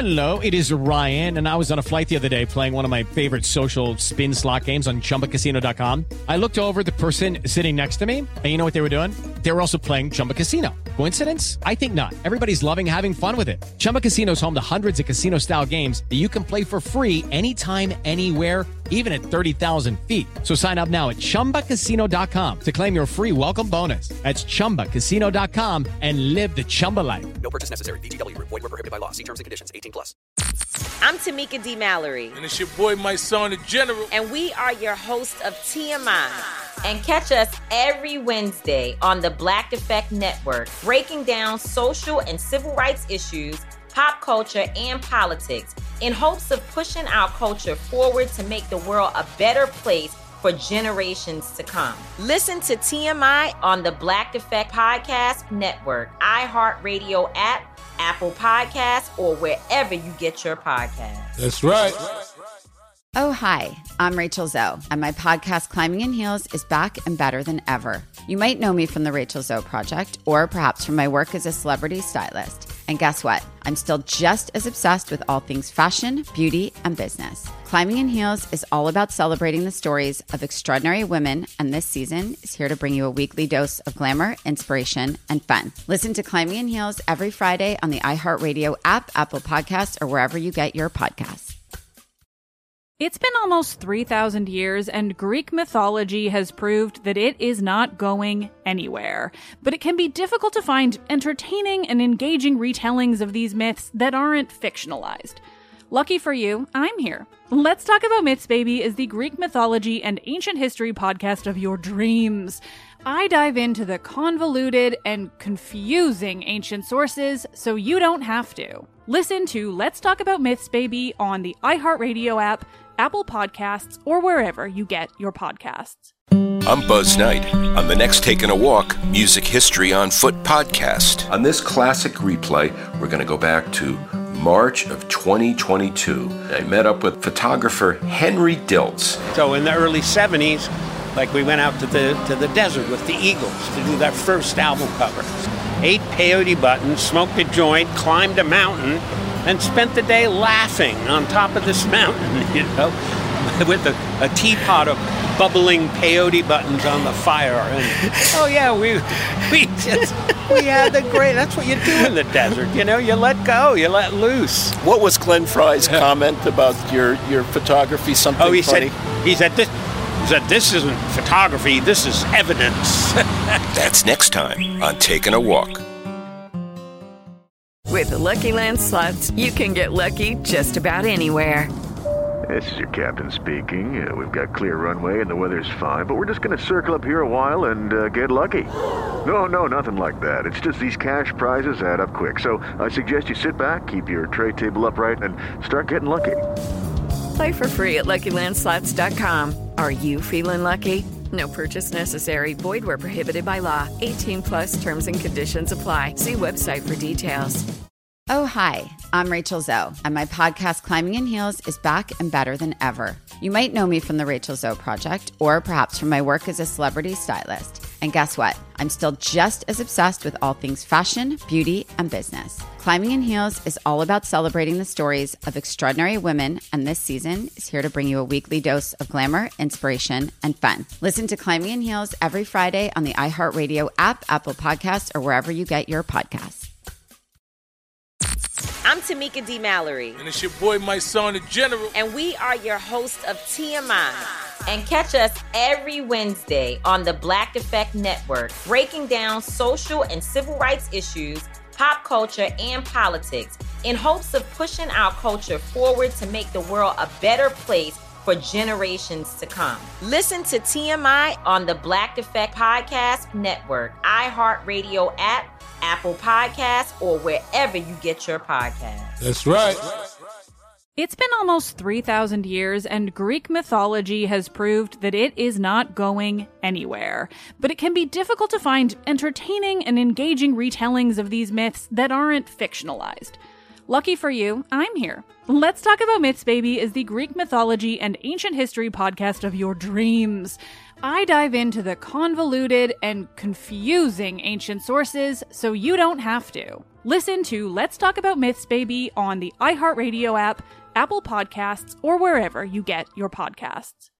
Hello, it is Ryan, and I was on a flight the other day playing one of my favorite social spin slot games on ChumbaCasino.com. I looked over at the person sitting next to me, and you know what they were doing? They were also playing Chumba Casino. Coincidence? I think not. Everybody's loving having fun with it. Chumba Casino is home to hundreds of casino-style games that you can play for free anytime, anywhere, even at 30,000 feet. So sign up now at ChumbaCasino.com to claim your free welcome bonus. That's ChumbaCasino.com and live the Chumba life. No purchase necessary. VGW. Void where prohibited by law. See terms and conditions. 18+. I'm Tamika D. Mallory. And it's your boy, my son, the General. And we are your hosts of TMI. And catch us every Wednesday on the Black Effect Network, breaking down social and civil rights issues, pop culture, and politics in hopes of pushing our culture forward to make the world a better place for generations to come. Listen to TMI on the Black Effect Podcast Network, iHeartRadio app, Apple Podcasts, or wherever you get your podcasts. That's right. Oh, hi, I'm Rachel Zoe, and my podcast, Climbing in Heels, is back and better than ever. You might know me from the Rachel Zoe Project, or perhaps from my work as a celebrity stylist. And guess what? I'm still just as obsessed with all things fashion, beauty, and business. Climbing in Heels is all about celebrating the stories of extraordinary women, and this season is here to bring you a weekly dose of glamour, inspiration, and fun. Listen to Climbing in Heels every Friday on the iHeartRadio app, Apple Podcasts, or wherever you get your podcasts. It's been almost 3,000 years, and Greek mythology has proved that it is not going anywhere. But it can be difficult to find entertaining and engaging retellings of these myths that aren't fictionalized. Lucky for you, I'm here. Let's Talk About Myths, Baby is the Greek mythology and ancient history podcast of your dreams. I dive into the convoluted and confusing ancient sources so you don't have to. Listen to Let's Talk About Myths, Baby on the iHeartRadio app, Apple Podcasts, or wherever you get your podcasts. I'm Buzz Knight. On the next Taking a Walk, Music History on Foot podcast. On this classic replay, we're going to go back to March of 2022. I met up with photographer Henry Diltz. So in the early 70s, we went out to the desert with the Eagles to do that first album cover. Ate peyote buttons, smoked a joint, climbed a mountain, and spent the day laughing on top of this mountain, with a teapot of bubbling peyote buttons on the fire. And we had the great. That's what you do in the desert, you let go, you let loose. What was Glenn Fry's comment about your photography? Something funny? He said this isn't photography, this is evidence. That's next time on Taking a Walk. With the Lucky Land Slots, you can get lucky just about anywhere. This is your captain speaking. We've got clear runway and the weather's fine, but we're just going to circle up here a while and get lucky. No, nothing like that. It's just these cash prizes add up quick. So I suggest you sit back, keep your tray table upright, and start getting lucky. Play for free at LuckyLandSlots.com. Are you feeling lucky? No purchase necessary. Void where prohibited by law. 18+ terms and conditions apply. See website for details. Oh, hi, I'm Rachel Zoe, and my podcast, Climbing in Heels, is back and better than ever. You might know me from the Rachel Zoe Project, or perhaps from my work as a celebrity stylist. And guess what? I'm still just as obsessed with all things fashion, beauty, and business. Climbing in Heels is all about celebrating the stories of extraordinary women, and this season is here to bring you a weekly dose of glamour, inspiration, and fun. Listen to Climbing in Heels every Friday on the iHeartRadio app, Apple Podcasts, or wherever you get your podcasts. I'm Tamika D. Mallory. And it's your boy, my son, the General. And we are your hosts of TMI. And catch us every Wednesday on the Black Effect Network, breaking down social and civil rights issues, pop culture, and politics in hopes of pushing our culture forward to make the world a better place for generations to come. Listen to TMI on the Black Effect Podcast Network, iHeartRadio app, Apple Podcasts, or wherever you get your podcasts. That's right. It's been almost 3,000 years, and Greek mythology has proved that it is not going anywhere. But it can be difficult to find entertaining and engaging retellings of these myths that aren't fictionalized. Lucky for you, I'm here. Let's Talk About Myths, Baby is the Greek mythology and ancient history podcast of your dreams. I dive into the convoluted and confusing ancient sources so you don't have to. Listen to Let's Talk About Myths, Baby on the iHeartRadio app, Apple Podcasts, or wherever you get your podcasts.